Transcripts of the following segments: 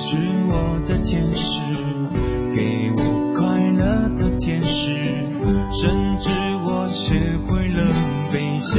就是我的天使，给我快乐的天使，甚至我学会了悲伤。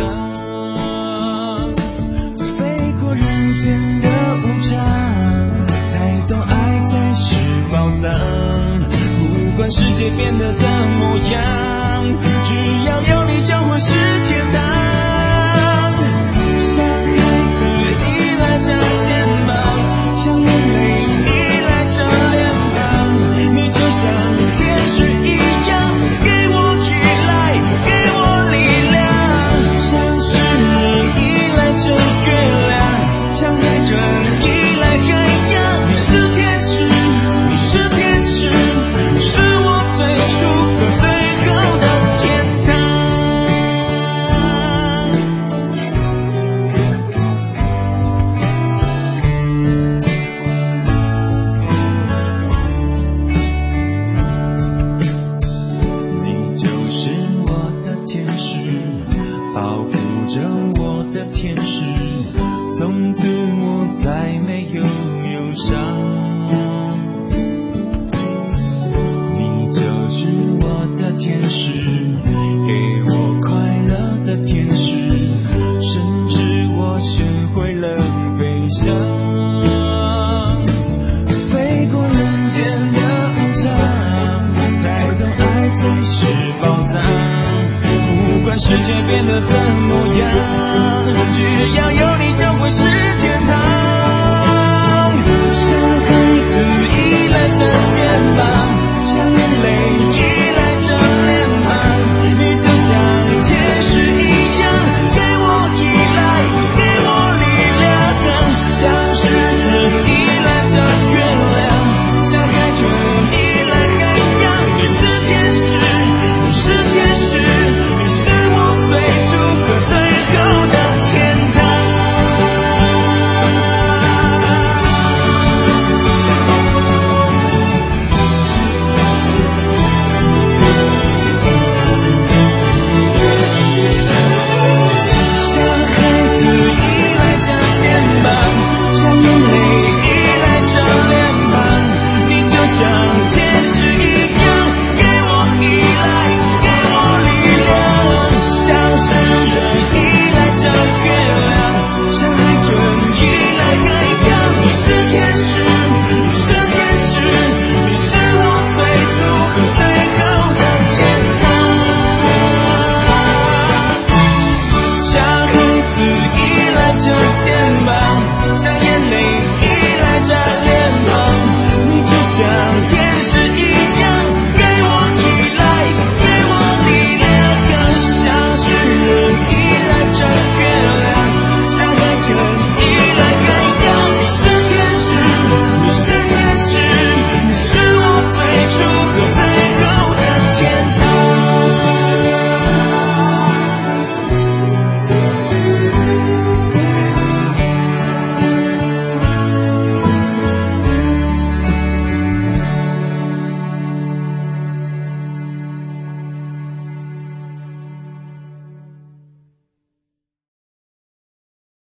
飞过人间的无常，才懂爱才是宝藏。不管世界变得怎么样，只要有你就会是天堂。像孩子依赖着肩膀，像眼泪依赖着脸庞，你就像天使一样，给我依赖，给我力量。像是你依赖着月亮，像海豚依赖海洋。你是天使，你是天使，你是我最初和最后的天堂。你就是我的天使，保护着我的天使，从此我再没有忧伤。你就是我的天使，给我快乐的天使，甚至我学会了悲伤。飞过人间的无常，才懂爱才是宝藏。不管世界变得怎么样，只要有你就会是天堂。